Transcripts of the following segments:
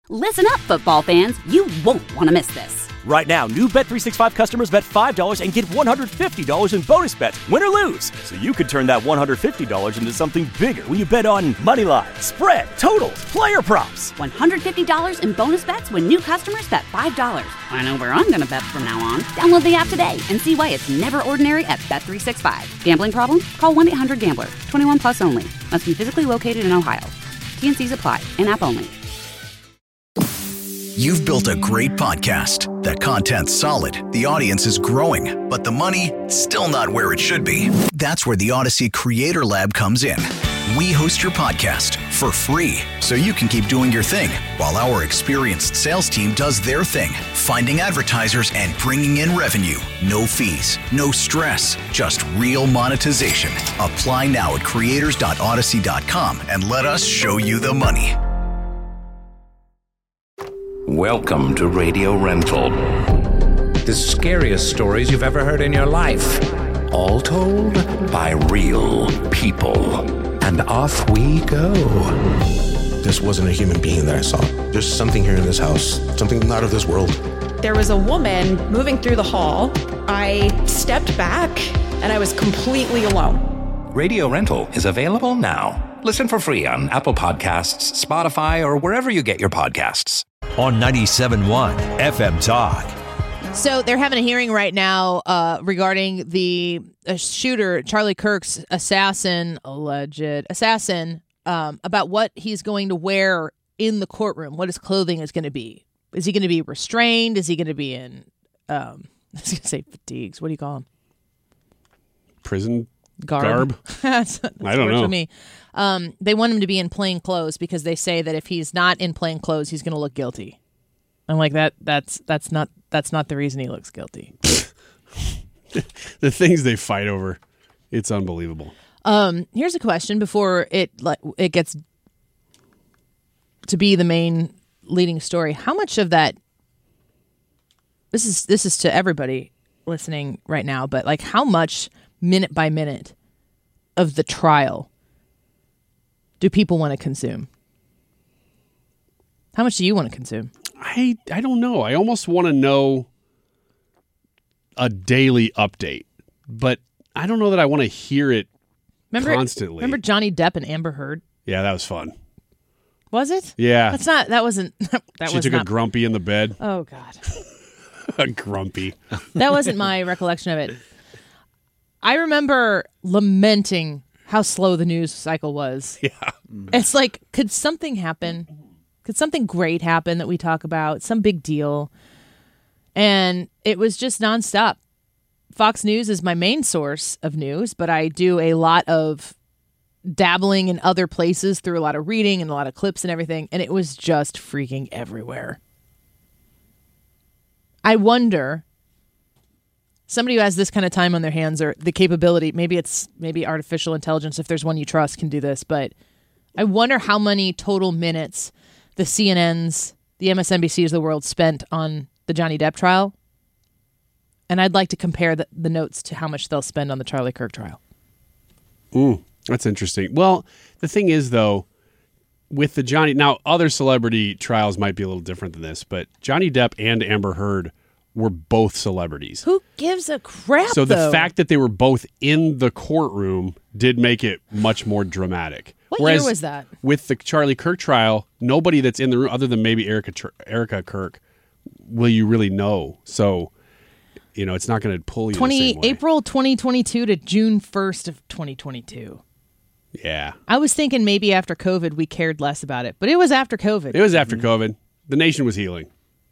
Listen up, football fans. You won't want to miss this. Right now, new Bet365 customers bet $5 and get $150 in bonus bets, win or lose. So you could turn that $150 into something bigger when you bet on moneyline, spread, totals, player props. $150 in bonus bets when new customers bet $5. I know where I'm going to bet from now on. Download the app today and see why it's never ordinary at Bet365. Gambling problem? Call 1-800-GAMBLER. 21 plus only. Must be physically located in Ohio. T&Cs apply. In-app only. You've built a great podcast. The content's solid, the audience is growing, but the money, still not where it should be. That's where the Odyssey Creator Lab comes in. We host your podcast for free, so you can keep doing your thing, while our experienced sales team does their thing, finding advertisers and bringing in revenue. No fees, no stress, just real monetization. Apply now at creators.odyssey.com and let us show you the money. Welcome to Radio Rental. The scariest stories you've ever heard in your life. All told by real people. And off we go. This wasn't a human being that I saw. There's something here in this house. Something not of this world. There was a woman moving through the hall. I stepped back and I was completely alone. Radio Rental is available now. Listen for free on Apple Podcasts, Spotify, or wherever you get your podcasts. On 97.1 FM Talk. So they're having a hearing right now regarding the shooter, Charlie Kirk's alleged assassin, about what he's going to wear in the courtroom, what his clothing is going to be. Is he going to be restrained? Is he going to be in, I was going to say fatigues. What do you call them? Prison garb? That's I don't know. For me. They want him to be in plain clothes because they say that if he's not in plain clothes, he's going to look guilty. I'm like, that's not the reason he looks guilty. The things they fight over, it's unbelievable. Here's a question before it gets to be the main leading story. How much of that? This is to everybody listening right now, but like how much minute by minute of the trial do people want to consume? How much do you want to consume? I don't know. I almost want to know a daily update, but I don't know that I want to hear it constantly. Remember Johnny Depp and Amber Heard? Yeah, that was fun. Was it? Yeah. She took a grumpy in the bed. Oh, God. A grumpy. That wasn't my recollection of it. I remember lamenting how slow the news cycle was. Yeah. It's like, could something happen? Could something great happen that we talk about? Some big deal. And it was just nonstop. Fox News is my main source of news, but I do a lot of dabbling in other places through a lot of reading and a lot of clips and everything. And it was just freaking everywhere. I wonder, somebody who has this kind of time on their hands or the capability, maybe artificial intelligence, if there's one you trust, can do this. But I wonder how many total minutes the CNNs, the MSNBCs of the world spent on the Johnny Depp trial. And I'd like to compare the notes to how much they'll spend on the Charlie Kirk trial. That's interesting. Well, the thing is, though, with the now other celebrity trials might be a little different than this, but Johnny Depp and Amber Heard were both celebrities. Who gives a crap, So the though? fact that they were both in the courtroom did make it much more dramatic. What Whereas year was that? With the Charlie Kirk trial, nobody that's in the room, other than maybe Erica Kirk, will you really know. So, it's not going to pull you the same way. April 2022 to June 1st of 2022. Yeah. I was thinking maybe after COVID we cared less about it, but it was after COVID. It was after COVID. The nation was healing.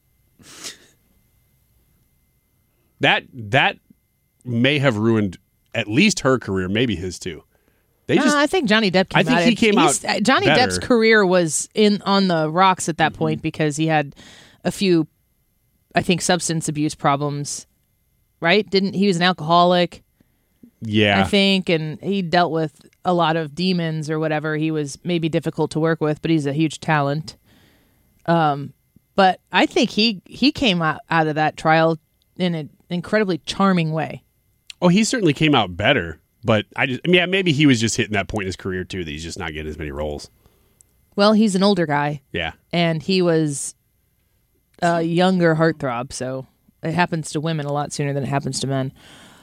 That may have ruined at least her career, maybe his too. I think Johnny Depp came out. I think he came out Johnny better. Depp's career was on the rocks at that point because he had a few, I think, substance abuse problems, right? He was an alcoholic. Yeah. I think, and he dealt with a lot of demons or whatever. He was maybe difficult to work with, but he's a huge talent. But I think he came out of that trial in an incredibly charming way. Oh, he certainly came out better, but maybe he was just hitting that point in his career too that he's just not getting as many roles. Well, he's an older guy. Yeah. And he was a younger heartthrob, so it happens to women a lot sooner than it happens to men.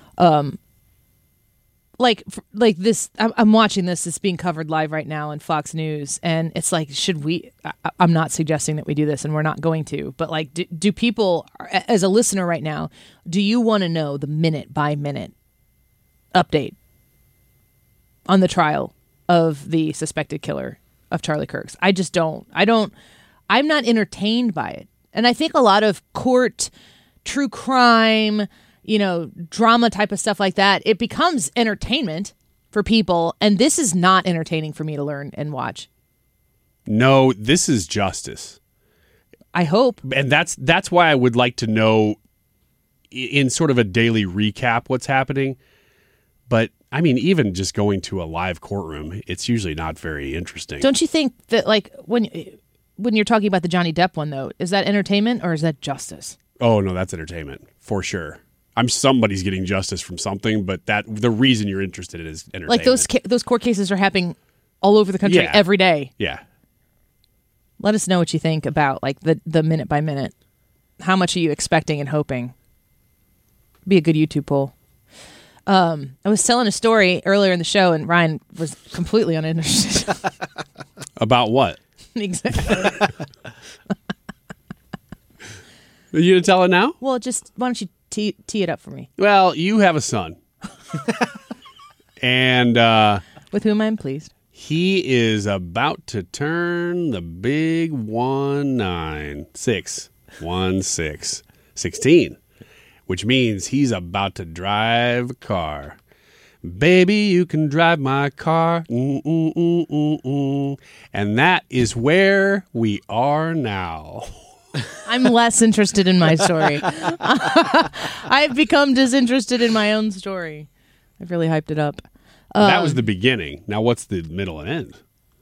Like this, I'm watching this. It's being covered live right now on Fox News, and it's like, should we? I'm not suggesting that we do this, and we're not going to. But like, do people, as a listener right now, do you want to know the minute by minute update on the trial of the suspected killer of Charlie Kirk's? I just don't. I'm not entertained by it, and I think a lot of court true crime, drama type of stuff like that, it becomes entertainment for people, and this is not entertaining for me to learn and watch. No, this is justice. I hope. And that's why I would like to know in sort of a daily recap what's happening. But I mean, even just going to a live courtroom, it's usually not very interesting. Don't you think that, like, when you're talking about the Johnny Depp one, though, is that entertainment or is that justice? Oh, no, that's entertainment for sure. Somebody's getting justice from something, but the reason you're interested in is entertainment. Like those court cases are happening all over the country every day. Yeah. Let us know what you think about like the minute by minute. How much are you expecting and hoping? Be a good YouTube poll. I was telling a story earlier in the show, and Ryan was completely uninterested. About what? Exactly. Are you going to tell it now? Well, just why don't you tee it up for me? Well, you have a son. And with whom I'm pleased. He is about to turn the big 16, which means he's about to drive a car. Baby, you can drive my car. And that is where we are now. I'm less interested in my story. I've become disinterested in my own story. I've really hyped it up. That was the beginning. Now what's the middle and end?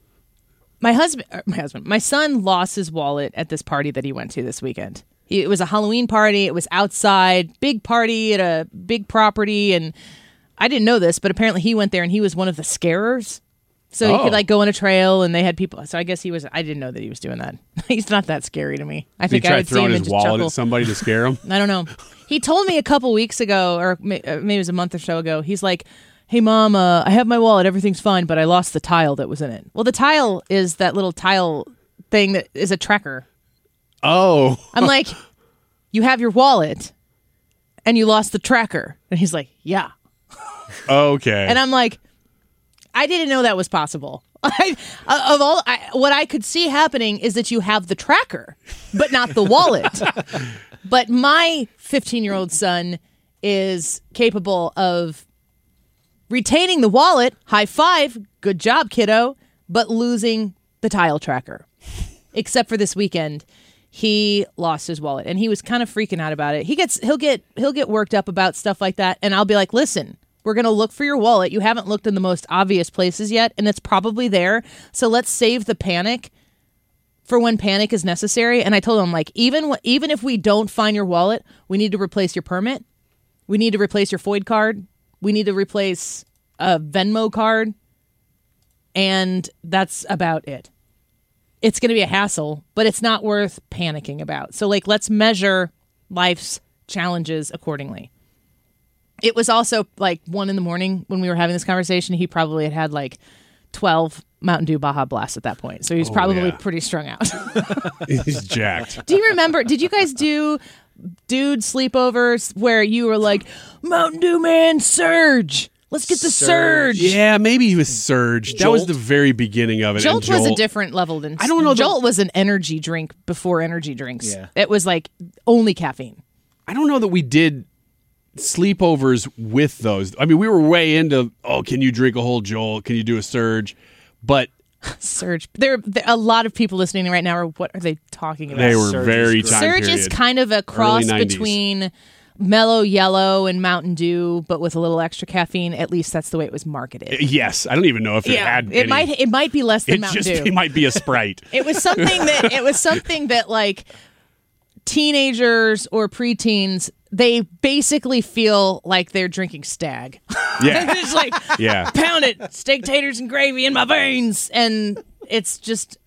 My son lost his wallet at this party that he went to this weekend. It was a Halloween party. It was outside, big party at a big property. And I didn't know this, but apparently he went there and he was one of the scarers. So he could like go on a trail and they had people. So I guess I didn't know that he was doing that. He's not that scary to me. I think I would see him and just chuckle. He tried throwing his wallet at somebody to scare him? I don't know. He told me a couple weeks ago, or maybe it was a month or so ago, he's like, hey, Mom, I have my wallet. Everything's fine, but I lost the tile that was in it. Well, the tile is that little tile thing that is a tracker. Oh. I'm like, you have your wallet and you lost the tracker. And he's like, yeah. Okay. And I'm like, I didn't know that was possible. What I could see happening is that you have the tracker, but not the wallet. But my 15-year-old son is capable of retaining the wallet, high five, good job, kiddo, but losing the tile tracker. Except for this weekend, he lost his wallet, and he was kind of freaking out about it. He'll get worked up about stuff like that, and I'll be like, listen, we're going to look for your wallet. You haven't looked in the most obvious places yet, and it's probably there. So let's save the panic for when panic is necessary. And I told him, like, even if we don't find your wallet, we need to replace your permit. We need to replace your FOID card. We need to replace a Venmo card. And that's about it. It's going to be a hassle, but it's not worth panicking about. So, like, let's measure life's challenges accordingly. It was also like 1 a.m. when we were having this conversation. He probably had like 12 Mountain Dew Baja Blasts at that point. So he was probably pretty strung out. He's jacked. Do you remember, did you guys do dude sleepovers where you were like, Mountain Dew Man, Surge. Let's get the Surge. Yeah, maybe he was Surge. That was the very beginning of it. Jolt was a different level than... I don't know. Jolt was an energy drink before energy drinks. Yeah. It was like only caffeine. I don't know that we did sleepovers with those. I mean, we were way into, can you drink a whole Jolt? Can you do a Surge? But... Surge. There a lot of people listening right now are, what are they talking about? They were very time Surge period. is kind of a cross between Mellow Yellow and Mountain Dew, but with a little extra caffeine. At least that's the way it was marketed. Yes. I don't even know if it had it might be less than Mountain Dew. It might be a Sprite. It was something that like teenagers or preteens, they basically feel like they're drinking Stag. Yeah. It's like, pound it, steak, taters, and gravy in my veins. And it's just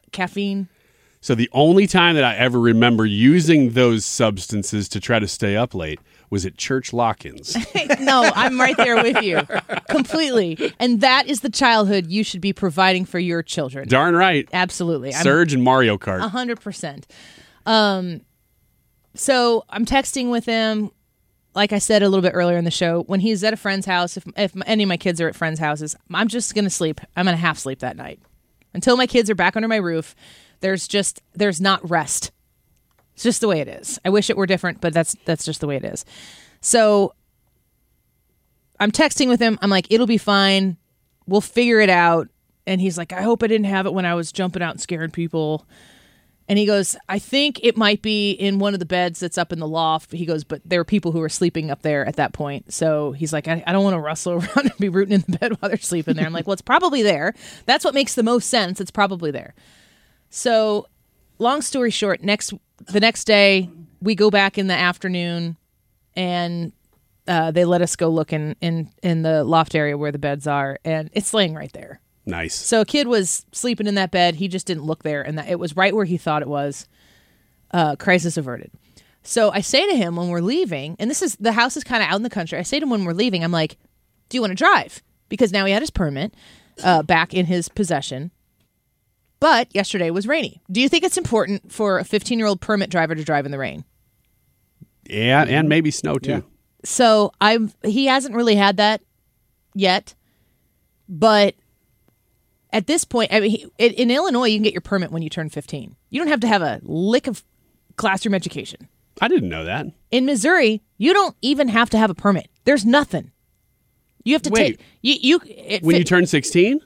caffeine. So the only time that I ever remember using those substances to try to stay up late was at church lock-ins. No, I'm right there with you. Completely. And that is the childhood you should be providing for your children. Darn right. Absolutely. Surge and Mario Kart. 100%. So I'm texting with him, like I said a little bit earlier in the show, when he's at a friend's house, if any of my kids are at friends' houses, I'm just going to sleep. I'm going to half sleep that night. Until my kids are back under my roof, there's not rest. It's just the way it is. I wish it were different, but that's just the way it is. So I'm texting with him. I'm like, it'll be fine. We'll figure it out. And he's like, I hope I didn't have it when I was jumping out and scaring people. And he goes, I think it might be in one of the beds that's up in the loft. He goes, but there were people who were sleeping up there at that point. So he's like, I don't want to rustle around and be rooting in the bed while they're sleeping there. I'm like, well, it's probably there. That's what makes the most sense. It's probably there. So long story short, the next day we go back in the afternoon and they let us go look in the loft area where the beds are, and it's laying right there. Nice. So a kid was sleeping in that bed. He just didn't look there, and it was right where he thought it was. Crisis averted. So I say to him when we're leaving, and the house is kind of out in the country. I say to him when we're leaving, I'm like, do you want to drive? Because now he had his permit back in his possession. But yesterday was rainy. Do you think it's important for a 15-year-old permit driver to drive in the rain? Yeah, and maybe snow too. Yeah. So he hasn't really had that yet, but at this point, I mean, in Illinois, you can get your permit when you turn 15. You don't have to have a lick of classroom education. I didn't know that. In Missouri, you don't even have to have a permit. There's nothing. You have to take when you turn 16.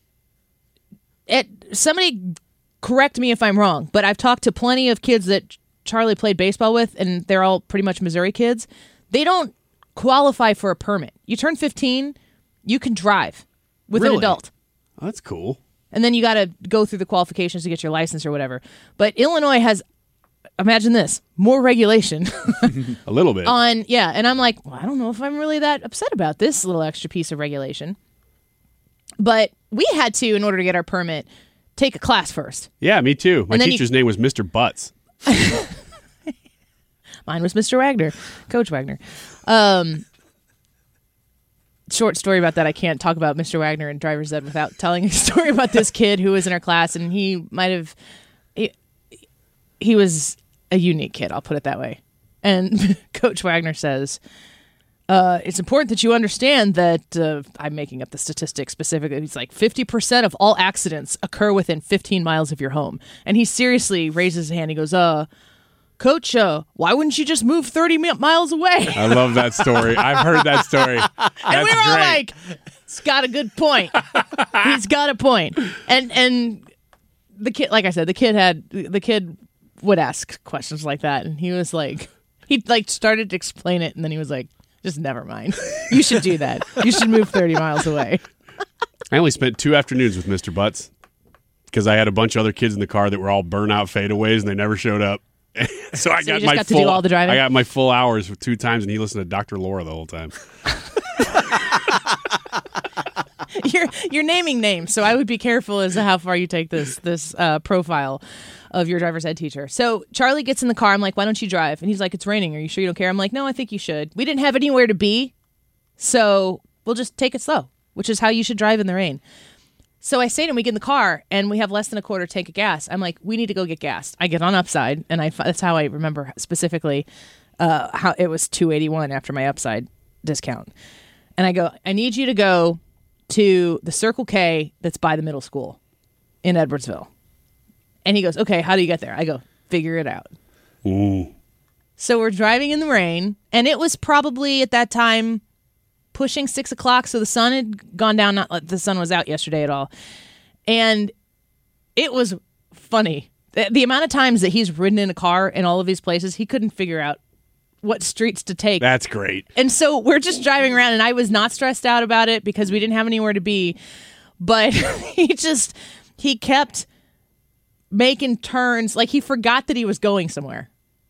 Somebody correct me if I'm wrong, but I've talked to plenty of kids that Charlie played baseball with, and they're all pretty much Missouri kids. They don't qualify for a permit. You turn 15, you can drive with an adult. Oh, that's cool. And then you got to go through the qualifications to get your license or whatever. But Illinois has, imagine this, more regulation. A little bit. And I'm like, well, I don't know if I'm really that upset about this little extra piece of regulation. But we had to, in order to get our permit, take a class first. Yeah, me too. My teacher's name was Mr. Butts. Mine was Mr. Wagner, Coach Wagner. Short story about that. I can't talk about Mr. Wagner and driver's ed without telling a story about this kid who was in our class, and he was a unique kid. I'll put it that way. And Coach Wagner says, it's important that you understand that I'm making up the statistics specifically. He's like 50% of all accidents occur within 15 miles of your home. And he seriously raises his hand. He goes, Coach, why wouldn't you just move 30 miles away? I love that story. I've heard that story. And we were all like, he's got a good point. He's got a point. And the kid, like I said, the kid would ask questions like that. And he was like, he started to explain it. And then he was like, just never mind. You should do that. You should move 30 miles away. I only spent 2 afternoons with Mr. Butts because I had a bunch of other kids in the car that were all burnout fadeaways and they never showed up. So I got my full. To do all the driving? I got my full hours 2 times, and he listened to Dr. Laura the whole time. You're naming names, so I would be careful as to how far you take this profile of your driver's ed teacher. So Charlie gets in the car. I'm like, why don't you drive? And he's like, it's raining. Are you sure you don't care? I'm like, no, I think you should. We didn't have anywhere to be, so we'll just take it slow, which is how you should drive in the rain. So I say to him, we get in the car, and we have less than a quarter tank of gas. I'm like, we need to go get gas. I get on Upside, and that's how I remember specifically how it was $2.81 after my Upside discount. And I go, I need you to go to the Circle K that's by the middle school in Edwardsville. And he goes, okay, how do you get there? I go, figure it out. Ooh. So we're driving in the rain, and it was probably at that time pushing 6 o'clock, so the sun had gone down. Not like the sun was out yesterday at all. And it was funny. The amount of times that he's ridden in a car in all of these places, he couldn't figure out what streets to take. That's great. And so we're just driving around, and I was not stressed out about it because we didn't have anywhere to be. But he kept making turns. Like he forgot that he was going somewhere.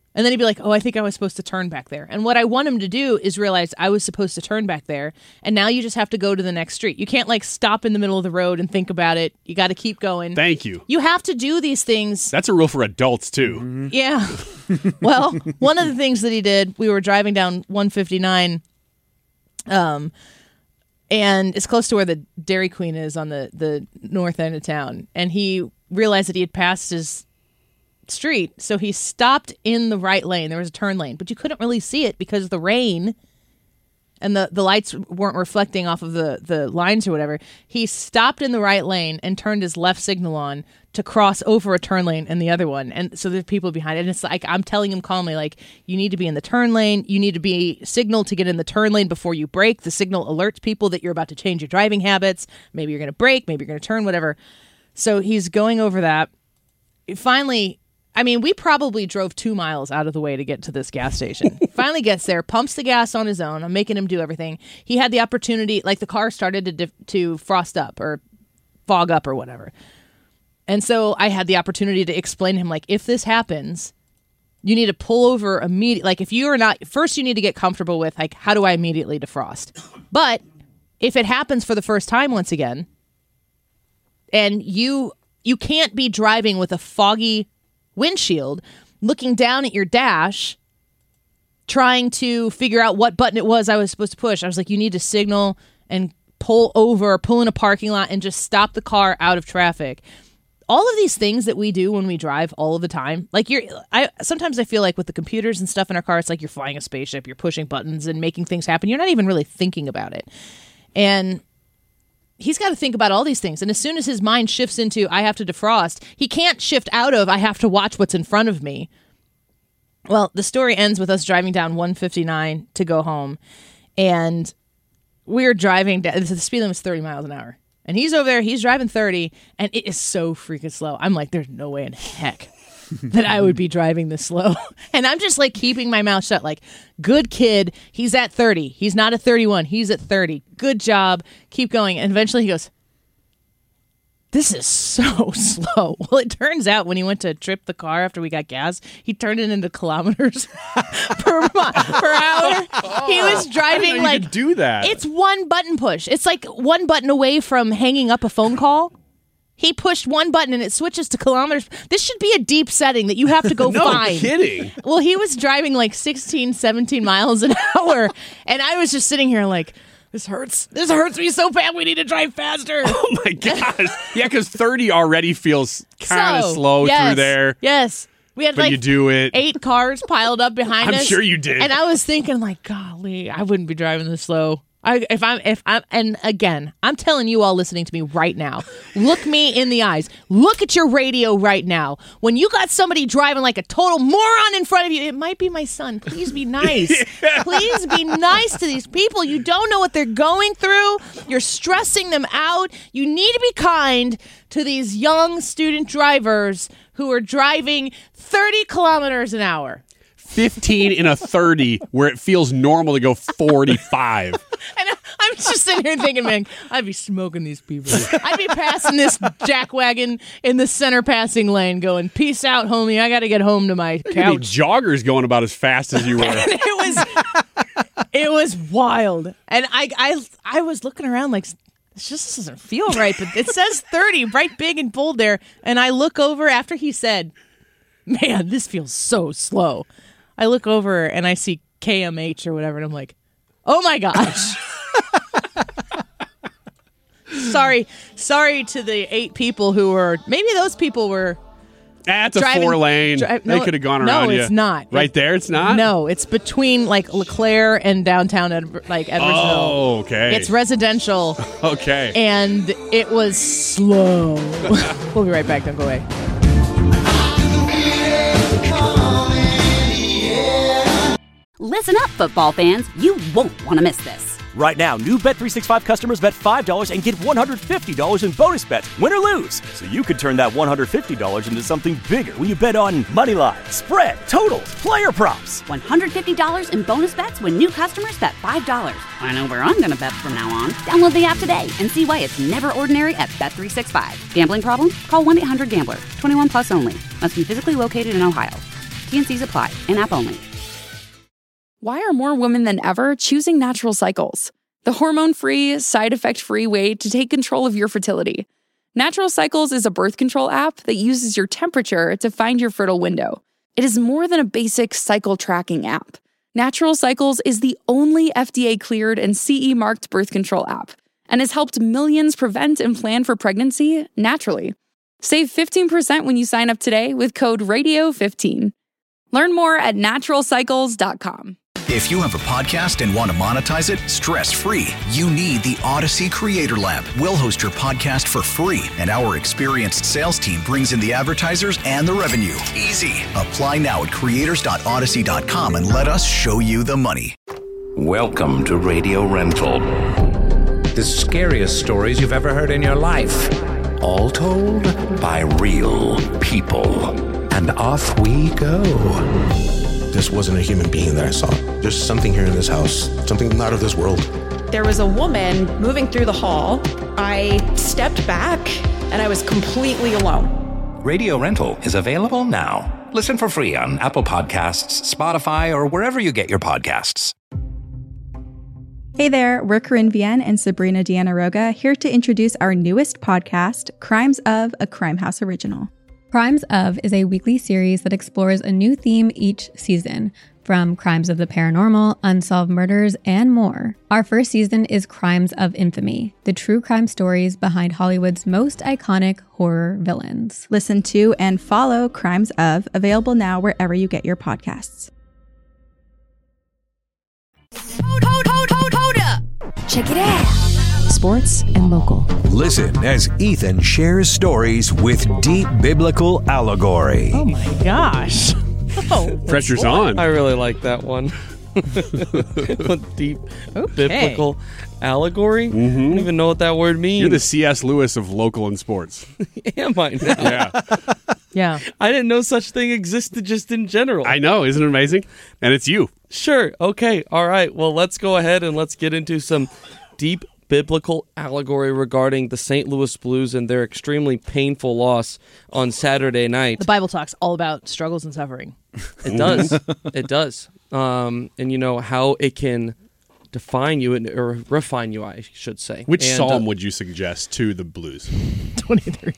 And then he'd be like, oh, I think I was supposed to turn back there. And what I want him to do is realize I was supposed to turn back there. And now you just have to go to the next street. You can't like stop in the middle of the road and think about it. You got to keep going. Thank you. You have to do these things. That's a rule for adults, too. Mm-hmm. Yeah. Well, one of the things that he did, we were driving down 159, and it's close to where the Dairy Queen is on the north end of town. And he realized that he had passed his street, so he stopped in the right lane. There was a turn lane, but you couldn't really see it because of the rain and the lights weren't reflecting off of the lines or whatever. He stopped in the right lane and turned his left signal on to cross over a turn lane and the other one. And so there's people behind it. And it's like, I'm telling him calmly, like, you need to be in the turn lane. You need to be signaled to get in the turn lane before you brake. The signal alerts people that you're about to change your driving habits. Maybe you're going to brake, maybe you're going to turn, whatever. So he's going over that. Finally, I mean, we probably drove 2 miles out of the way to get to this gas station. Finally gets there, pumps the gas on his own. I'm making him do everything. He had the opportunity, like the car started to frost up or fog up or whatever. And so I had the opportunity to explain to him, like, if this happens, you need to pull over immediately. Like, if you are not, first you need to get comfortable with, like, how do I immediately defrost? But if it happens for the first time once again, and you can't be driving with a foggy windshield, looking down at your dash, trying to figure out what button it was I was supposed to push. I was like, you need to signal and pull over, pull in a parking lot, and just stop the car out of traffic. All of these things that we do when we drive all of the time, like sometimes I feel like with the computers and stuff in our car, it's like you're flying a spaceship, you're pushing buttons and making things happen. You're not even really thinking about it. And he's got to think about all these things. And as soon as his mind shifts into, I have to defrost, he can't shift out of, I have to watch what's in front of me. Well, the story ends with us driving down 159 to go home. And we're driving down, the speed limit was 30 miles an hour. And he's over there, he's driving 30, and it is so freaking slow. I'm like, there's no way in heck that I would be driving this slow. And I'm just like keeping my mouth shut, like, good kid, he's at 30. He's not at 31, he's at 30. Good job, keep going. And eventually he goes, this is so slow. Well, it turns out when he went to trip the car after we got gas, he turned it into kilometers per hour. He was driving like, you could do that. It's one button push. It's like one button away from hanging up a phone call. He pushed one button and it switches to kilometers. This should be a deep setting that you have to go find. No kidding. Well, he was driving like 16, 17 miles an hour. And I was just sitting here like, this hurts. This hurts me so bad. We need to drive faster. Oh, my gosh. Yeah, because 30 already feels kind of slow through there. Yes. We had but like you do it. 8 cars piled up behind us. I'm sure you did. And I was thinking like, golly, I wouldn't be driving this slow. And again, I'm telling you all listening to me right now, look me in the eyes. Look at your radio right now. When you got somebody driving like a total moron in front of you, it might be my son. Please be nice. Yeah. Please be nice to these people. You don't know what they're going through. You're stressing them out. You need to be kind to these young student drivers who are driving 30 kilometers an hour. 15 in a 30 where it feels normal to go 45. And I'm just sitting here thinking, man, I'd be smoking these people. I'd be passing this jackwagon in the center passing lane going, peace out, homie. I got to get home to my couch. Joggers going about as fast as you were. It was wild. And I was looking around like, this just doesn't feel right. But it says 30 right big and bold there. And I look over after he said, man, this feels so slow. I look over and I see KMH or whatever, and I'm like, oh my gosh. Sorry to the 8 people who were, maybe those people were. That's a 4-lane. They could have gone around you. No, it's not. Right there, it's not? No, it's between like LeClaire and downtown Edwardsville. Oh, okay. It's residential. Okay. And it was slow. We'll be right back. Don't go away. Listen up, football fans. You won't want to miss this. Right now, new Bet365 customers bet $5 and get $150 in bonus bets, win or lose. So you could turn that $150 into something bigger when you bet on money line, spread, totals, player props. $150 in bonus bets when new customers bet $5. I know where I'm going to bet from now on. Download the app today and see why it's never ordinary at Bet365. Gambling problem? Call 1-800-GAMBLER. 21 plus only. Must be physically located in Ohio. T&Cs apply. In-app only. Why are more women than ever choosing Natural Cycles? The hormone-free, side-effect-free way to take control of your fertility. Natural Cycles is a birth control app that uses your temperature to find your fertile window. It is more than a basic cycle tracking app. Natural Cycles is the only FDA-cleared and CE-marked birth control app and has helped millions prevent and plan for pregnancy naturally. Save 15% when you sign up today with code RADIO15. Learn more at naturalcycles.com. If you have a podcast and want to monetize it stress-free, you need the Odyssey Creator Lab. We'll host your podcast for free, and our experienced sales team brings in the advertisers and the revenue. Easy. Apply now at creators.odyssey.com and let us show you the money. Welcome to Radio Rental. The scariest stories you've ever heard in your life. All told by real people. And off we go. This wasn't a human being that I saw. There's something here in this house, something not of this world. There was a woman moving through the hall. I stepped back and I was completely alone. Radio Rental is available now. Listen for free on Apple Podcasts, Spotify, or wherever you get your podcasts. Hey there, we're Corinne Vienne and Sabrina Deanna Roga here to introduce our newest podcast, Crimes of, a Crime House original. Crimes of is a weekly series that explores a new theme each season, from crimes of the paranormal, unsolved murders, and more. Our first season is Crimes of Infamy, the true crime stories behind Hollywood's most iconic horror villains. Listen to and follow Crimes of, available now wherever you get your podcasts. Check it out. Sports and local. Listen as Ethan shares stories with deep biblical allegory. Oh my gosh. Oh, pressure's on. I really like that one. Deep biblical allegory? I don't even know what that word means. You're the C.S. Lewis of local and sports. Am I now? Yeah. Yeah. I didn't know such thing existed just in general. I know. Isn't it amazing? And it's you. Sure. Okay. All right. Well, let's go ahead and let's get into some deep biblical allegory regarding the St. Louis Blues and their extremely painful loss on Saturday night. The Bible talks all about struggles and suffering. It does. It does. And you know how it can define you or refine you, I should say. Which psalm would you suggest to the Blues? 23.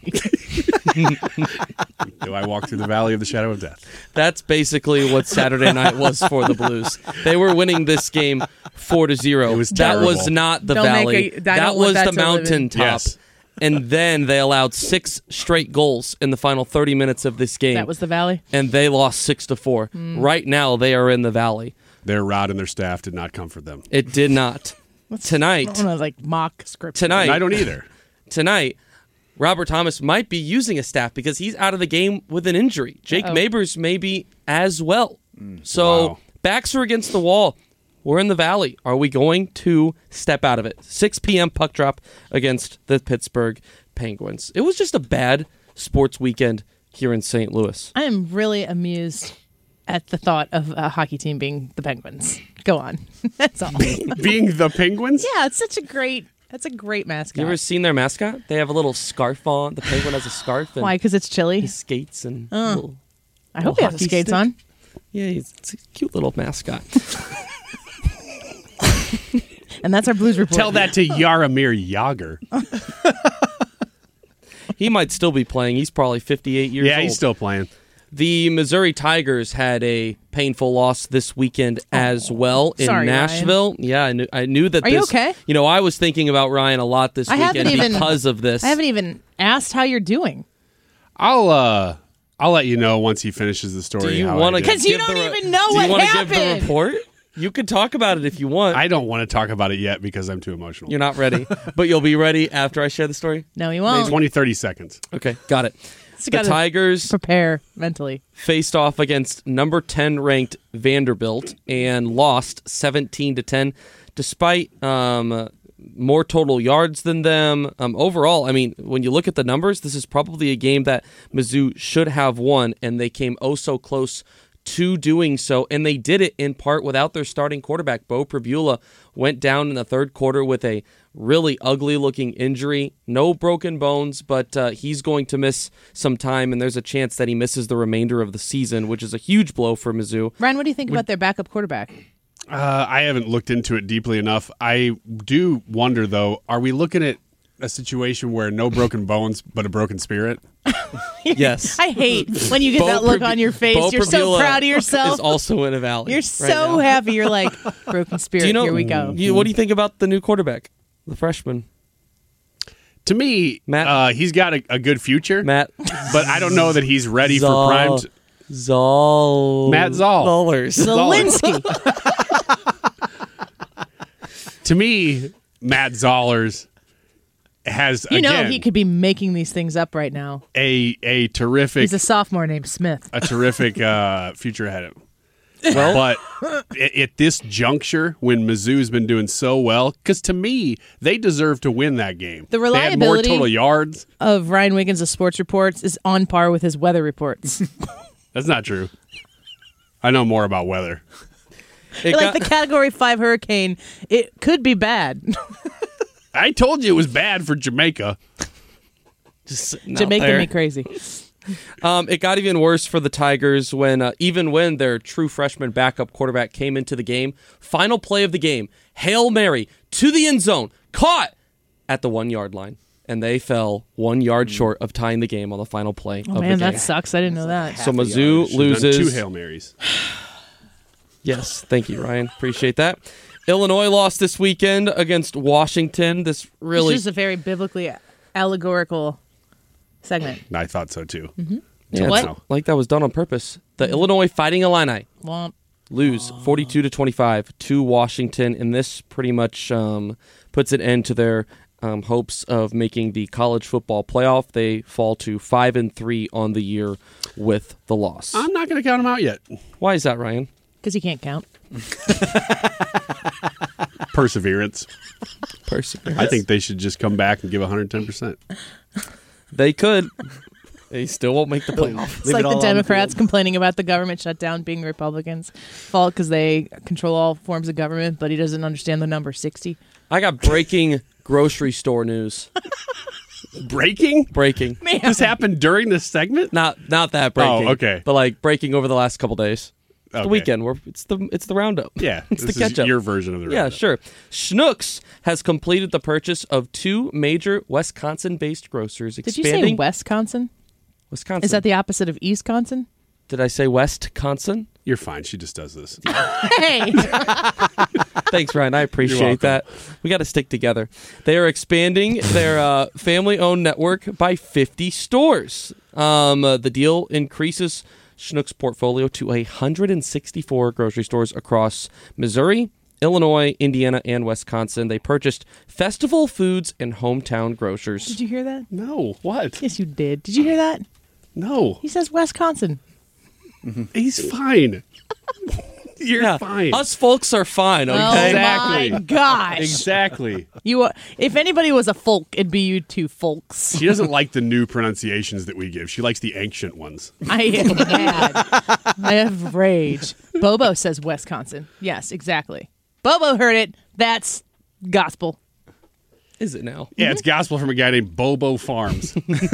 Do I walk through the valley of the shadow of death? That's basically what Saturday night was for the Blues. They were winning this game 4-0. It was that terrible. was not the valley. That was the mountaintop. Yes. And then they allowed 6 straight goals in the final 30 minutes of this game. That was the valley? And they lost 6-4. Right now, they are in the valley. Their rod and their staff did not comfort them. It did not. Tonight. I don't know, like mock script. Tonight. I don't either. Tonight, Robert Thomas might be using a staff because he's out of the game with an injury. Jake Mabers may be as well. So backs are against the wall. We're in the valley. Are we going to step out of it? 6 p.m. puck drop against the Pittsburgh Penguins. It was just a bad sports weekend here in St. Louis. I am really amused at the thought of a hockey team being the Penguins. Go on. That's all. Being the Penguins? Yeah, it's such a great... That's a great mascot. You ever seen their mascot? They have a little scarf on. The penguin has a scarf. And why? Because it's chilly? He skates and... I hope he has skates on. Yeah, it's a cute little mascot. And that's our Blues report. Tell that to Jaromir Jagr. He might still be playing. He's probably 58 years old. Yeah, he's still playing. The Missouri Tigers had a painful loss this weekend as well in Nashville. Ryan. Yeah, I knew that. Are you okay? You know, I was thinking about Ryan a lot this weekend because of this. I haven't even asked how you're doing. I'll let you know once he finishes the story. Do you want to? Because you don't even know what happened. Do you want to give the report? You could talk about it if you want. I don't want to talk about it yet because I'm too emotional. You're not ready, but you'll be ready after I share the story? No, you won't. 20, 30 seconds. Okay, got it. So the Tigers prepare mentally. Faced off against number 10 ranked Vanderbilt and lost 17-10 despite more total yards than them. Overall, I mean, when you look at the numbers, this is probably a game that Mizzou should have won, and they came oh so close to doing so, and they did it in part without their starting quarterback. Beau Pribula went down in the third quarter with a really ugly-looking injury. No broken bones, but he's going to miss some time, and there's a chance that he misses the remainder of the season, which is a huge blow for Mizzou. Ryan, what do you think about their backup quarterback? I haven't looked into it deeply enough. I do wonder, though, are we looking at a situation where no broken bones but a broken spirit? Yes. I hate when you get that look on your face. You're so proud of yourself. Is also in a valley. You're so happy. You're like, broken spirit, here we go. What do you think about the new quarterback, the freshman? To me, Matt, he's got a good future, Matt, but I don't know that he's ready for prime. Matt Zollers. Zelinsky. To me, Matt Zollers has, he could be making these things up right now. A terrific. He's a sophomore named Smith. A terrific future ahead of him. Well, but at this juncture, when Mizzou's been doing so well, because to me, they deserve to win that game. The reliability they had more total yards of Ryan Wiggins' sports reports is on par with his weather reports. That's not true. I know more about weather. Like the Category 5 hurricane, it could be bad. I told you it was bad for Jamaica. Jamaica me crazy. It got even worse for the Tigers when their true freshman backup quarterback came into the game. Final play of the game, Hail Mary to the end zone, caught at the 1 yard line. And they fell 1 yard short of tying the game on the final play of the game. Man, that sucks. I didn't know that. So Mizzou loses. 2 Hail Marys. Yes, thank you, Ryan. Appreciate that. Illinois lost this weekend against Washington. This is a very biblically allegorical segment. I thought so too. Mm-hmm. Yeah, like that was done on purpose. The Illinois Fighting Illini lose 42-25 to Washington, and this pretty much puts an end to their hopes of making the college football playoff. They fall to 5-3 on the year with the loss. I'm not going to count them out yet. Why is that, Ryan? Because he can't count. Perseverance. I think they should just come back and give 110%. They could. They still won't make the playoff. It's like the Democrats complaining about the government shutdown being Republicans' fault because they control all forms of government, but he doesn't understand the number 60. I got breaking grocery store news. Breaking? Breaking. Man. This happened during this segment? Not that breaking. Oh, okay. But like breaking over the last couple days. Okay. The weekend where it's the roundup. Yeah, it's this the catch-up. Is your version of the roundup. Yeah, sure. Schnucks has completed the purchase of 2 major Wisconsin-based grocers. Did you say Wisconsin? Wisconsin. Is that the opposite of Eastconsin? Did I say Wisconsin? You're fine. She just does this. Hey. Thanks, Ryan. I appreciate that. We got to stick together. They are expanding their family-owned network by 50 stores. The deal increases Schnucks' portfolio to 164 grocery stores across Missouri, Illinois, Indiana, and Wisconsin. They purchased Festival Foods and Hometown Grocers. Did you hear that? No. What? Yes, you did. Did you hear that? No. He says Wisconsin. He's fine. You're fine. Us folks are fine, okay? Oh, Exactly. my gosh. Exactly. If anybody was a folk, it'd be you two folks. She doesn't like the new pronunciations that we give. She likes the ancient ones. I am mad. I have rage. Bobo says Wisconsin. Yes, exactly. Bobo heard it. That's gospel. Is it now? Yeah, it's gospel from a guy named Bobo Farms.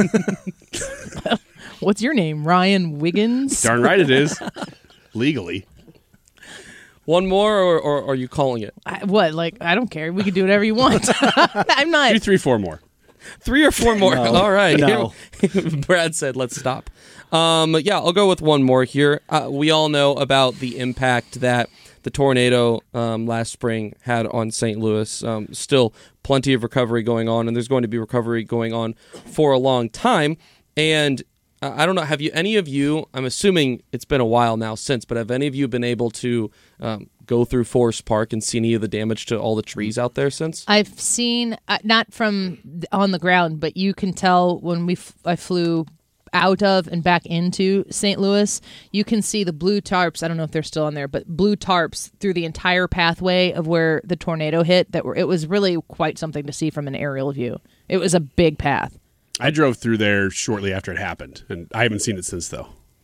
What's your name? Ryan Wiggins? Darn right it is. Legally. One more, or are you calling it? I don't care. We can do whatever you want. I'm not. Do 3, 4 more. 3 or 4 more. No. All right. No. Brad said, let's stop. I'll go with one more here. We all know about the impact that the tornado last spring had on St. Louis. Still plenty of recovery going on, and there's going to be recovery going on for a long time. And I don't know, have any of you, I'm assuming it's been a while now since, but have any of you been able to go through Forest Park and see any of the damage to all the trees out there since? I've seen, not from on the ground, but you can tell when I flew out of and back into St. Louis, you can see the blue tarps. I don't know if they're still on there, but blue tarps through the entire pathway of where the tornado hit. It was really quite something to see from an aerial view. It was a big path. I drove through there shortly after it happened, and I haven't seen it since, though.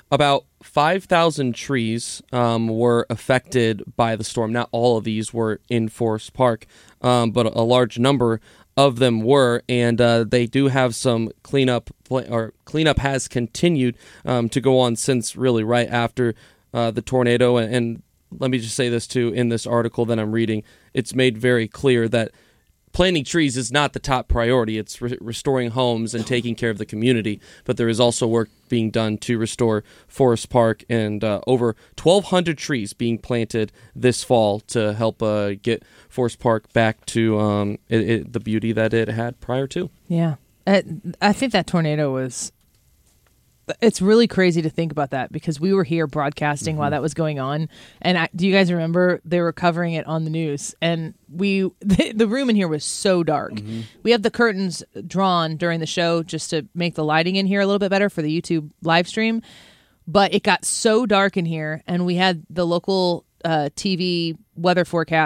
About 5,000 trees were affected by the storm. Not all of these were in Forest Park, but a large number of them were, and they do have some cleanup, or cleanup has continued to go on since really right after the tornado. And let me just say this too, in this article that I'm reading, it's made very clear that planting trees is not the top priority. It's restoring homes and taking care of the community, but there is also work being done to restore Forest Park, and over 1,200 trees being planted this fall to help get Forest Park back to the beauty that it had prior to. Yeah. I think that tornado was... It's really crazy to think about that, because we were here broadcasting while that was going on. And do you guys remember they were covering it on the news? And the room in here was so dark. We have the curtains drawn during the show just to make the lighting in here a little bit better for the YouTube live stream. But it got so dark in here, and we had the local TV weather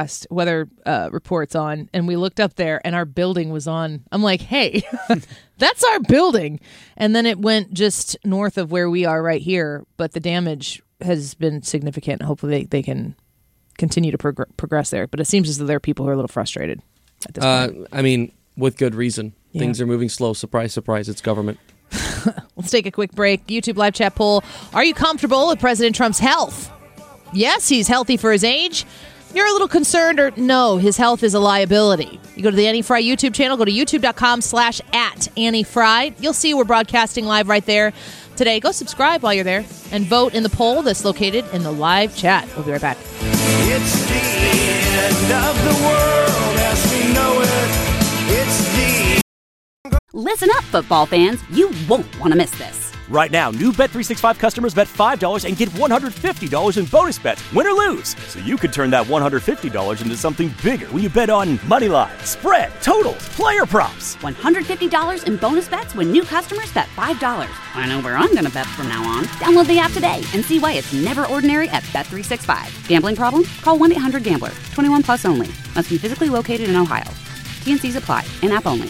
reports on, and we looked up there and our building was on. I'm like, hey, that's our building. And then it went just north of where we are right here, but the damage has been significant. Hopefully they can continue to progress there, but it seems as though there are people who are a little frustrated at this point. I mean, with good reason. Things are moving slow. Surprise, surprise, it's government. Let's take a quick break. YouTube live chat poll: are you comfortable with President Trump's health? Yes, he's healthy for his age. You're a little concerned, or no, his health is a liability. You go to the Annie Fry YouTube channel, go to youtube.com/@AnnieFry. You'll see we're broadcasting live right there today. Go subscribe while you're there and vote in the poll that's located in the live chat. We'll be right back. It's the end of the world as we know it. It's the... Listen up, football fans. You won't want to miss this. Right now, new Bet365 customers bet $5 and get $150 in bonus bets, win or lose. So you could turn that $150 into something bigger when you bet on money line, spread, totals, player props. $150 in bonus bets when new customers bet $5. I know where I'm going to bet from now on. Download the app today and see why it's never ordinary at Bet365. Gambling problem? Call 1-800-GAMBLER. 21 plus only. Must be physically located in Ohio. T&Cs apply. In-app only.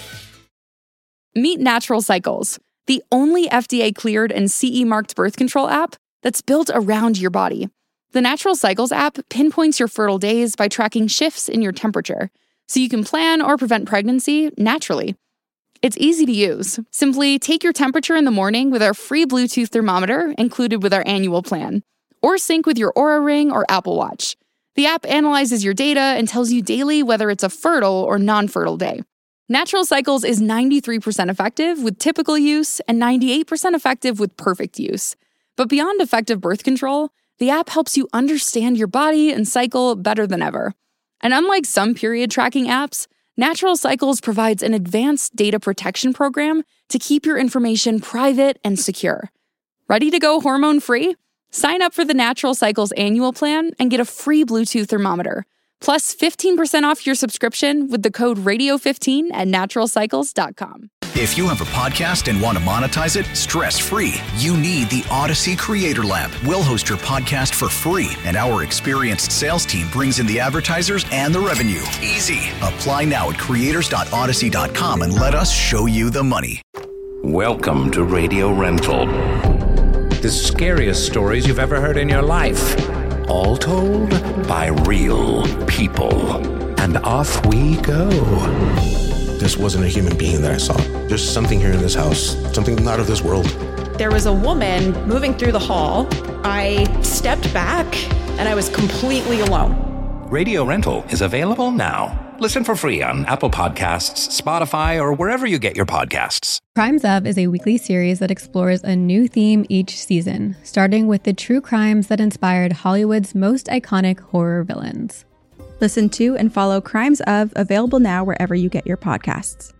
Meet Natural Cycles, the only FDA-cleared and CE-marked birth control app that's built around your body. The Natural Cycles app pinpoints your fertile days by tracking shifts in your temperature, so you can plan or prevent pregnancy naturally. It's easy to use. Simply take your temperature in the morning with our free Bluetooth thermometer included with our annual plan, or sync with your Oura Ring or Apple Watch. The app analyzes your data and tells you daily whether it's a fertile or non-fertile day. Natural Cycles is 93% effective with typical use and 98% effective with perfect use. But beyond effective birth control, the app helps you understand your body and cycle better than ever. And unlike some period tracking apps, Natural Cycles provides an advanced data protection program to keep your information private and secure. Ready to go hormone-free? Sign up for the Natural Cycles annual plan and get a free Bluetooth thermometer. Plus 15% off your subscription with the code radio15 at naturalcycles.com. If you have a podcast and want to monetize it stress-free, you need the Odyssey Creator Lab. We'll host your podcast for free, and our experienced sales team brings in the advertisers and the revenue. Easy. Apply now at creators.odyssey.com and let us show you the money. Welcome to Radio Rental. The scariest stories you've ever heard in your life. All told by real people. And off we go. This wasn't a human being that I saw. There's something here in this house, something not of this world. There was a woman moving through the hall. I stepped back and I was completely alone. Radio Rental is available now. Listen for free on Apple Podcasts, Spotify, or wherever you get your podcasts. Crimes Of is a weekly series that explores a new theme each season, starting with the true crimes that inspired Hollywood's most iconic horror villains. Listen to and follow Crimes Of, available now wherever you get your podcasts.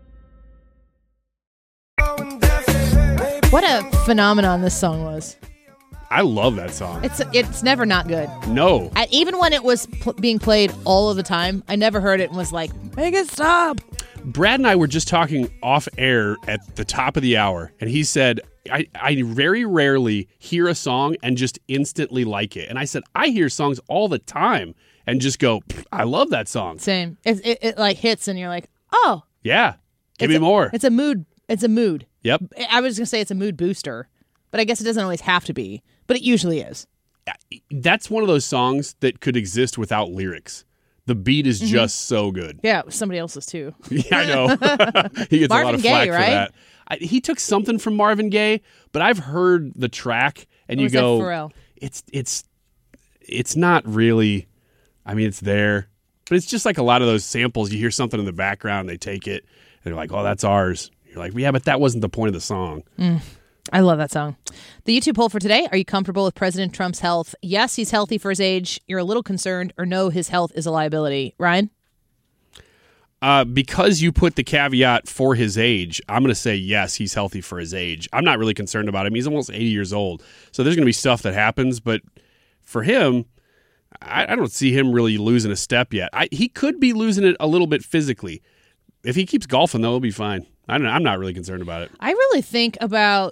What a phenomenon this song was. I love that song. It's never not good. No. Even when it was being played all of the time, I never heard it and was like, make it stop. Brad and I were just talking off air at the top of the hour, and he said, I very rarely hear a song and just instantly like it. And I said, I hear songs all the time and just go, I love that song. Same. It like hits and you're like, oh. Yeah. Give me more. It's a mood. It's a mood. Yep. I was going to say it's a mood booster. But I guess it doesn't always have to be, but it usually is. That's one of those songs that could exist without lyrics. The beat is just so good. Yeah, it was somebody else's too. Yeah, I know. He gets Marvin a lot of Gaye, flack right? for that. He took something from Marvin Gaye, but I've heard the track, and Or you was that go, Pharrell? it's not really. I mean, it's there, but it's just like a lot of those samples. You hear something in the background, they take it, and they're like, "Oh, that's ours." You're like, "Yeah, but that wasn't the point of the song." I love that song. The YouTube poll for today: are you comfortable with President Trump's health? Yes, he's healthy for his age. You're a little concerned, or no, his health is a liability. Ryan? Because you put the caveat for his age, I'm going to say yes, he's healthy for his age. I'm not really concerned about him. He's almost 80 years old. So there's going to be stuff that happens. But for him, I don't see him really losing a step yet. He could be losing it a little bit physically. If he keeps golfing, though, he'll be fine. I'm not really concerned about it. I really think about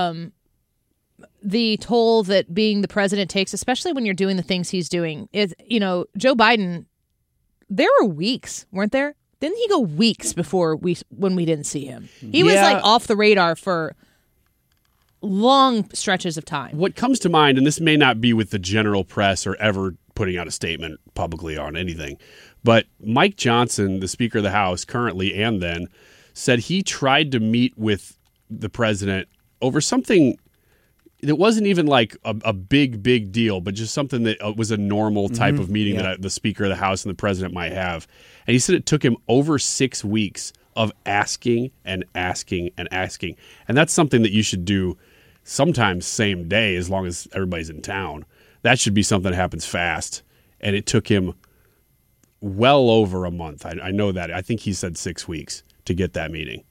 the toll that being the president takes, especially when you're doing the things he's doing. Joe Biden, there were weeks, weren't there? Didn't he go weeks before when we didn't see him? He was like off the radar for long stretches of time. What comes to mind, and this may not be with the general press or ever putting out a statement publicly on anything, but Mike Johnson, the Speaker of the House currently and then, said he tried to meet with the president over something that wasn't even like a big deal, but just something that was a normal type of meeting that the Speaker of the House and the president might have. And he said it took him over 6 weeks of asking and asking and asking. And that's something that you should do sometimes same day as long as everybody's in town. That should be something that happens fast. And it took him well over a month. I know that. I think he said 6 weeks to get that meeting.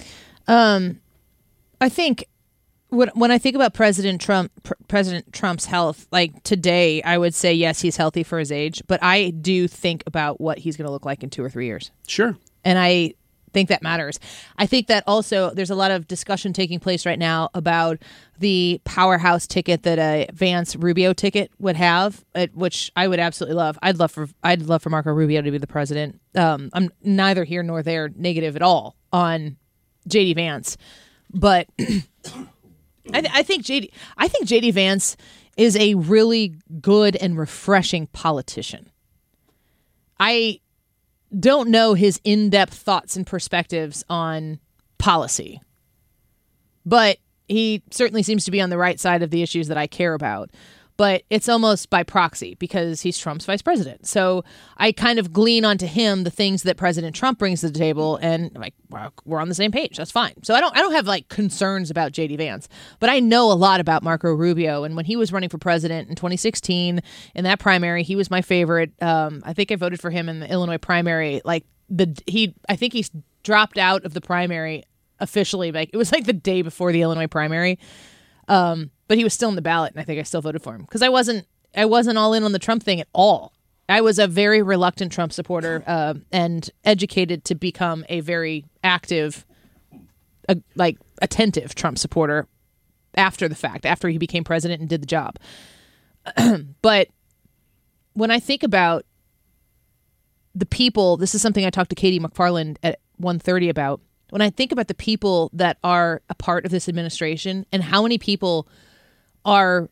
I think when I think about President Trump's health, like today, I would say yes, he's healthy for his age. But I do think about what he's going to look like in 2 or 3 years. Sure. And I think that matters. I think that also there's a lot of discussion taking place right now about the powerhouse ticket that a Vance Rubio ticket would have, which I would absolutely love. I'd love for Marco Rubio to be the president. I'm neither here nor there negative at all on JD Vance, but I think JD Vance is a really good and refreshing politician. I don't know his in-depth thoughts and perspectives on policy, but he certainly seems to be on the right side of the issues that I care about. But it's almost by proxy because he's Trump's vice president. So I kind of glean onto him the things that President Trump brings to the table, and like, well, we're on the same page. That's fine. So I don't have like concerns about JD Vance, but I know a lot about Marco Rubio. And when he was running for president in 2016 in that primary, he was my favorite. I think I voted for him in the Illinois primary. I think he's dropped out of the primary officially. Like it was like the day before the Illinois primary. But he was still in the ballot, and I think I still voted for him because I wasn't all in on the Trump thing at all. I was a very reluctant Trump supporter and educated to become a very active, attentive Trump supporter after the fact, after he became president and did the job. But when I think about the people, this is something I talked to Katie McFarland at 1:30 about. When I think about the people that are a part of this administration and how many people are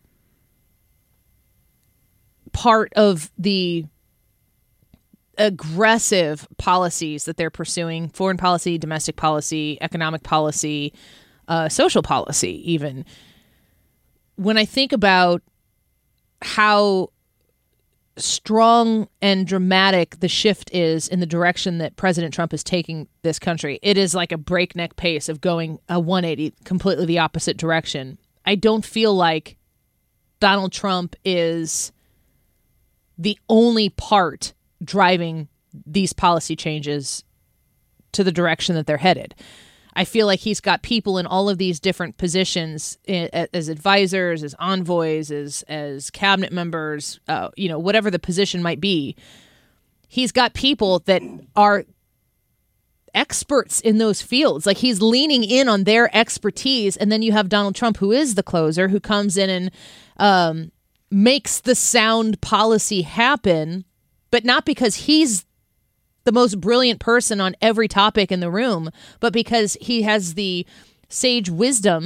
part of the aggressive policies that they're pursuing, foreign policy, domestic policy, economic policy, social policy even. When I think about how strong and dramatic the shift is in the direction that President Trump is taking this country, it is like a breakneck pace of going a 180, completely the opposite direction. I don't feel like Donald Trump is the only part driving these policy changes to the direction that they're headed. I feel like he's got people in all of these different positions as advisors, as envoys, as cabinet members, whatever the position might be. He's got people that are experts in those fields. Like he's leaning in on their expertise. And then you have Donald Trump, who is the closer, who comes in and makes the sound policy happen, but not because he's the most brilliant person on every topic in the room, but because he has the sage wisdom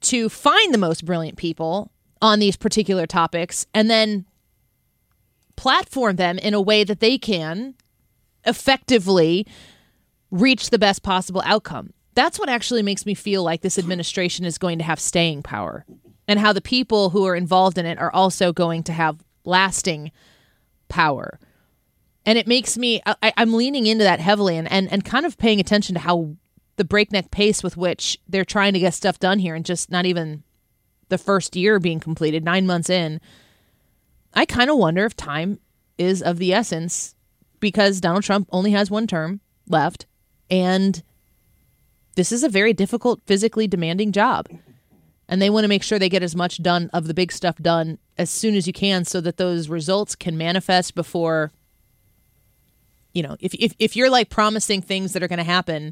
to find the most brilliant people on these particular topics and then platform them in a way that they can effectively reach the best possible outcome. That's what actually makes me feel like this administration is going to have staying power, and how the people who are involved in it are also going to have lasting power. And it makes me, I'm leaning into that heavily and kind of paying attention to how the breakneck pace with which they're trying to get stuff done here, and just not even the first year being completed, 9 months in. I kind of wonder if time is of the essence, because Donald Trump only has one term left, and this is a very difficult, physically demanding job. And they want to make sure they get as much done of the big stuff done as soon as you can, so that those results can manifest before, you know, if you're like promising things that are going to happen,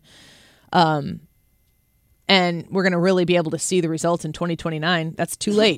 and we're going to really be able to see the results in 2029, that's too late.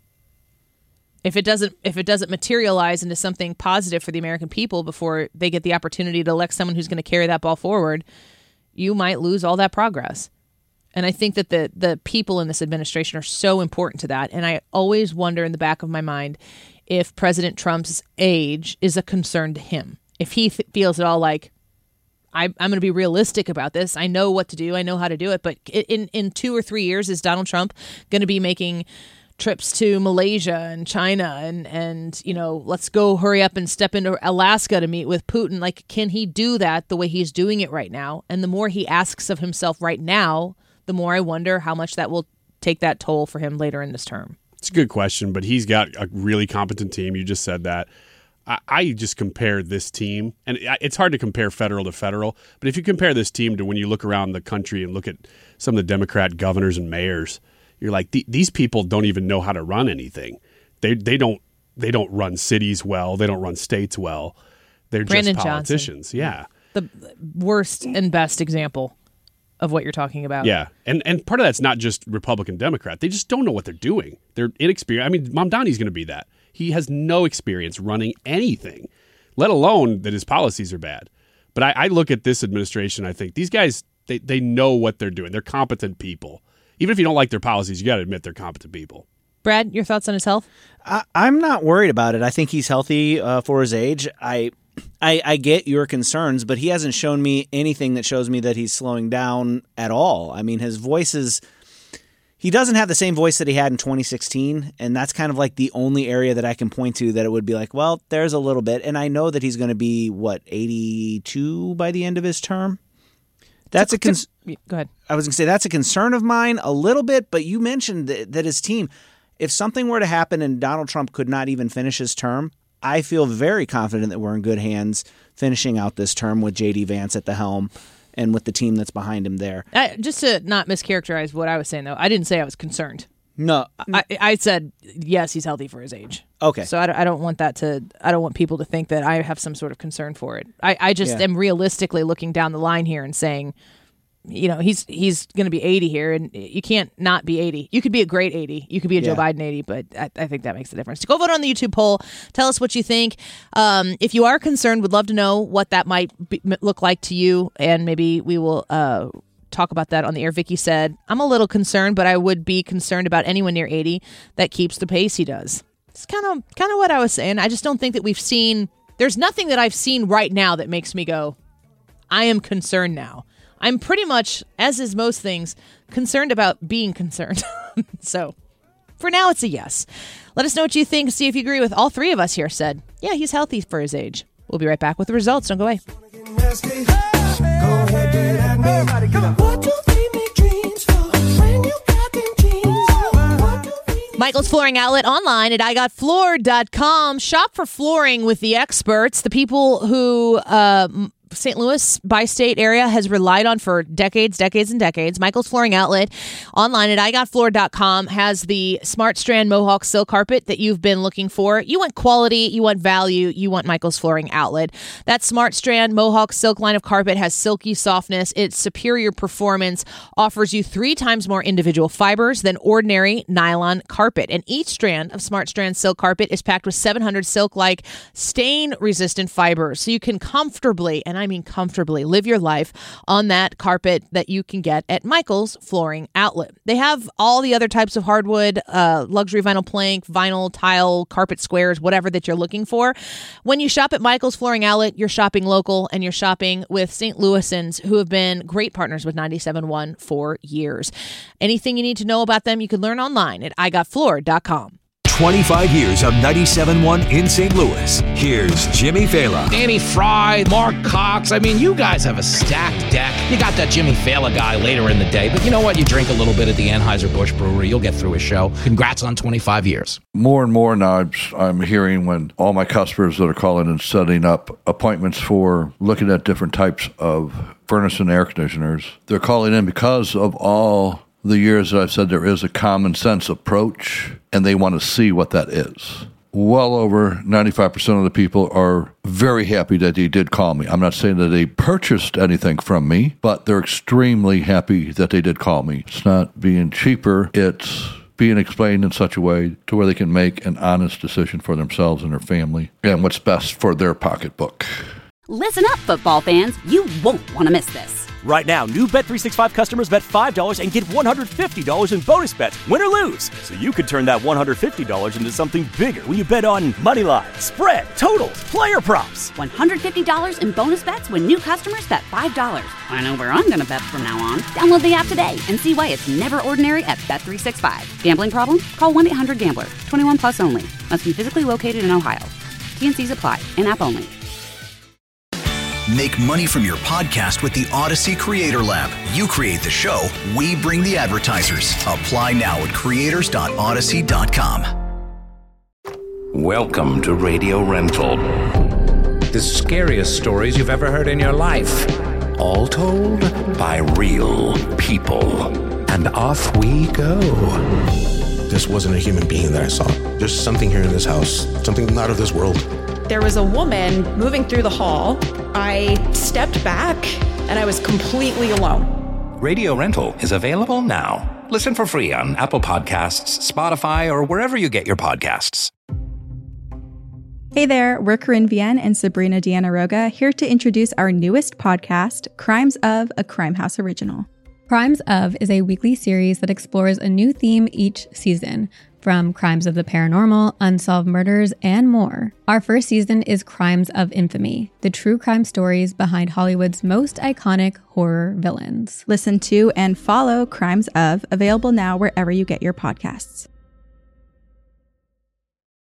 If it doesn't materialize into something positive for the American people before they get the opportunity to elect someone who's going to carry that ball forward, you might lose all that progress. And I think that the people in this administration are so important to that. And I always wonder in the back of my mind if President Trump's age is a concern to him. If he feels at all like, I'm going to be realistic about this. I know what to do. I know how to do it. But in 2 or 3 years, is Donald Trump going to be making trips to Malaysia and China and you know, let's go hurry up and step into Alaska to meet with Putin? Like, can he do that the way he's doing it right now? And the more he asks of himself right now, the more I wonder how much that will take that toll for him later in this term. It's a good question, but he's got a really competent team. You just said that. I just compare this team, and it's hard to compare federal to federal, but if you compare this team to when you look around the country and look at some of the Democrat governors and mayors, you're like, these people don't even know how to run anything. They don't run cities well. They don't run states well. They're Brandon just politicians. Johnson. Yeah. The worst and best example of what you're talking about. Yeah. And part of that's not just Republican, Democrat. They just don't know what they're doing. They're inexperienced. I mean, Mamdani's going to be that. He has no experience running anything, let alone that his policies are bad. But I look at this administration, I think these guys, they know what they're doing. They're competent people. Even if you don't like their policies, you got to admit they're competent people. Brad, your thoughts on his health? I'm not worried about it. I think he's healthy for his age. I get your concerns, but he hasn't shown me anything that shows me that he's slowing down at all. I mean, his voice is... He doesn't have the same voice that he had in 2016, and that's kind of like the only area that I can point to that it would be like, well, there's a little bit. And I know that he's going to be, 82 by the end of his term? That's Go ahead. I was going to say that's a concern of mine a little bit, but you mentioned that his team, if something were to happen and Donald Trump could not even finish his term, I feel very confident that we're in good hands finishing out this term with J.D. Vance at the helm and with the team that's behind him there. Just to not mischaracterize what I was saying, though, I didn't say I was concerned. No. I said, yes, he's healthy for his age. Okay. So I don't want that to, I don't want people to think that I have some sort of concern for it. I just am realistically looking down the line here and saying, you know, he's going to be 80 here, and you can't not be 80. You could be a great 80. You could be a Joe Biden 80, but I think that makes a difference. Go vote on the YouTube poll. Tell us what you think. If you are concerned, would love to know what that might look like to you, and maybe we will talk about that on the air. Vicky said, I'm a little concerned, but I would be concerned about anyone near 80 that keeps the pace he does. It's kind of what I was saying. I just don't think that we've seen, there's nothing that I've seen right now that makes me go, I am concerned now. I'm pretty much, as is most things, concerned about being concerned. So for now, it's a yes. Let us know what you think. See if you agree with all three of us here said, yeah, he's healthy for his age. We'll be right back with the results. Don't go away. Michael's Flooring Outlet online at igotfloored.com. Shop for flooring with the experts, the people who St. Louis bi-state area has relied on for decades and decades. Michael's Flooring Outlet online at igotfloored.com has the Smart Strand Mohawk silk carpet that you've been looking for. You want quality, you want value, you want Michael's Flooring Outlet. That Smart Strand Mohawk silk line of carpet has silky softness. Its superior performance offers you 3 times more individual fibers than ordinary nylon carpet. And each strand of Smart Strand silk carpet is packed with 700 silk-like stain-resistant fibers, so you can comfortably, and and I mean comfortably, live your life on that carpet that you can get at Michael's Flooring Outlet. They have all the other types of hardwood, luxury vinyl plank, vinyl tile, carpet squares, whatever that you're looking for. When you shop at Michael's Flooring Outlet, you're shopping local and you're shopping with St. Louisans, who have been great partners with 97.1 for years. Anything you need to know about them, you can learn online at igotfloored.com. 25 years of 97.1 in St. Louis. Here's Jimmy Fallon. Danny Fry, Mark Cox. I mean, you guys have a stacked deck. You got that Jimmy Fallon guy later in the day, but you know what? You drink a little bit at the Anheuser-Busch Brewery, you'll get through a show. Congrats on 25 years. More and more now I'm hearing when all my customers that are calling and setting up appointments for looking at different types of furnace and air conditioners, they're calling in because of all the years that I've said there is a common sense approach, and they want to see what that is. Well over 95% of the people are very happy that they did call me. I'm not saying that they purchased anything from me, but they're extremely happy that they did call me. It's not being cheaper, it's being explained in such a way to where they can make an honest decision for themselves and their family and what's best for their pocketbook. Listen up, football fans. You won't want to miss this. Right now, new Bet365 customers bet $5 and get $150 in bonus bets, win or lose. So you could turn that $150 into something bigger when you bet on money line, spread, totals, player props. $150 in bonus bets when new customers bet $5. I know where I'm going to bet from now on. Download the app today and see why it's never ordinary at Bet365. Gambling problem? Call 1-800-GAMBLER. 21 plus only. Must be physically located in Ohio. T&Cs apply. In-app only. Make money from your podcast with the Odyssey Creator Lab. You create the show, we bring the advertisers. Apply now at creators.odyssey.com. Welcome to Radio Rental. The scariest stories you've ever heard in your life. All told by real people. And off we go. This wasn't a human being that I saw. There's something here in this house, something not of this world. There was a woman moving through the hall. I stepped back and I was completely alone. Radio Rental is available now. Listen for free on Apple Podcasts, Spotify, or wherever you get your podcasts. Hey there, we're Corinne Vienne and Sabrina Deanna Roga, here to introduce our newest podcast, Crimes of, a Crime House original. Crimes of is a weekly series that explores a new theme each season, from crimes of the paranormal, unsolved murders, and more. Our first season is Crimes of Infamy, the true crime stories behind Hollywood's most iconic horror villains. Listen to and follow Crimes of, available now wherever you get your podcasts.